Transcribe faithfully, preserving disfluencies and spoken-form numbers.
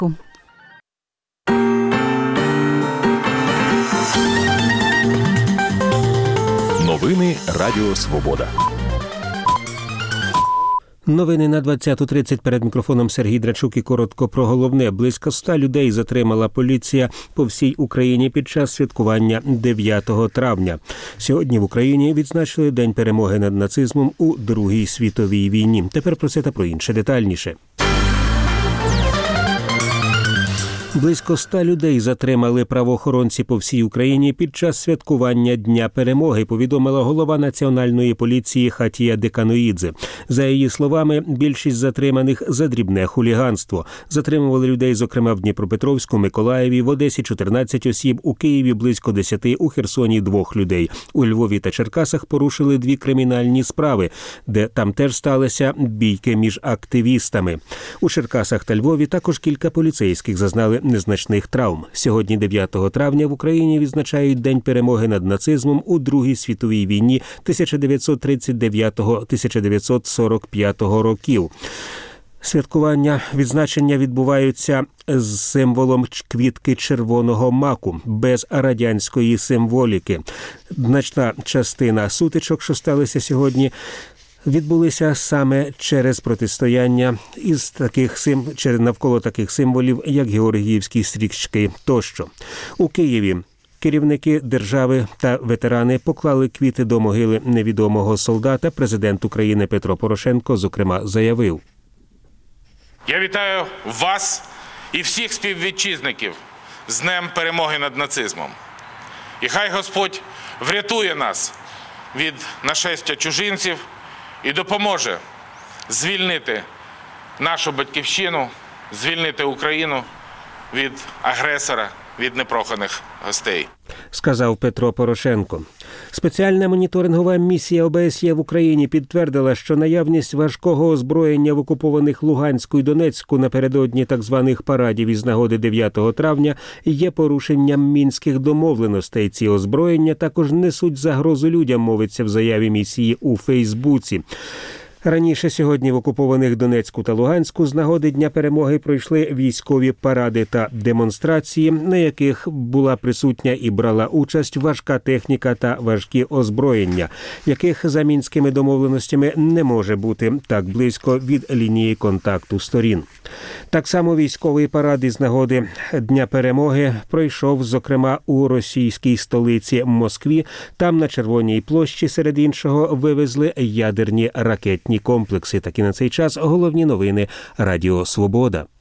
випуску. Новини Радіо Свобода. Новини на двадцяту тридцять. Перед мікрофоном Сергій Драчук і коротко про головне. Близько ста людей затримала поліція по всій Україні під час святкування дев'ятого травня. Сьогодні в Україні відзначили День перемоги над нацизмом у Другій світовій війні. Тепер про це та про інше детальніше. Близько ста людей затримали правоохоронці по всій Україні під час святкування Дня перемоги, повідомила голова Національної поліції Хатія Деканоїдзе. За її словами, більшість затриманих за дрібне хуліганство. Затримували людей, зокрема, в Дніпропетровську, Миколаєві, в Одесі чотирнадцять осіб, у Києві близько десяти, у Херсоні двох людей. У Львові та Черкасах порушили дві кримінальні справи, де там теж сталися бійки між активістами. У Черкасах та Львові також кілька поліцейських зазнали незначних травм. Сьогодні, дев'ятого травня, в Україні відзначають День перемоги над нацизмом у Другій світовій війні тисяча дев'ятсот тридцять дев'ятого - тисяча дев'ятсот сорок п'ятого років. Святкування, відзначення відбуваються з символом квітки червоного маку, без радянської символіки. Значна частина сутичок, що сталися сьогодні, відбулися саме через протистояння із таких сим... навколо таких символів, як георгіївські стрічки тощо. У Києві керівники держави та ветерани поклали квіти до могили невідомого солдата. Президент України Петро Порошенко, зокрема, заявив: «Я вітаю вас і всіх співвітчизників з Днем перемоги над нацизмом. І хай Господь врятує нас від нашестя чужинців і допоможе звільнити нашу батьківщину, звільнити Україну від агресора, від непроханих гостей», – сказав Петро Порошенко. Спеціальна моніторингова місія О Б С Є в Україні підтвердила, що наявність важкого озброєння в окупованих Луганську і Донецьку напередодні так званих парадів із нагоди дев'ятого травня є порушенням мінських домовленостей. Ці озброєння також несуть загрозу людям, мовиться в заяві місії у Фейсбуці. Раніше сьогодні в окупованих Донецьку та Луганську з нагоди Дня перемоги пройшли військові паради та демонстрації, на яких була присутня і брала участь важка техніка та важкі озброєння, яких за мінськими домовленостями не може бути так близько від лінії контакту сторін. Так само військовий парад із нагоди Дня перемоги пройшов, зокрема, у російській столиці Москві. Там на Червоній площі, серед іншого, вивезли ядерні ракетні комплекси. Такі на цей час головні новини Радіо Свобода.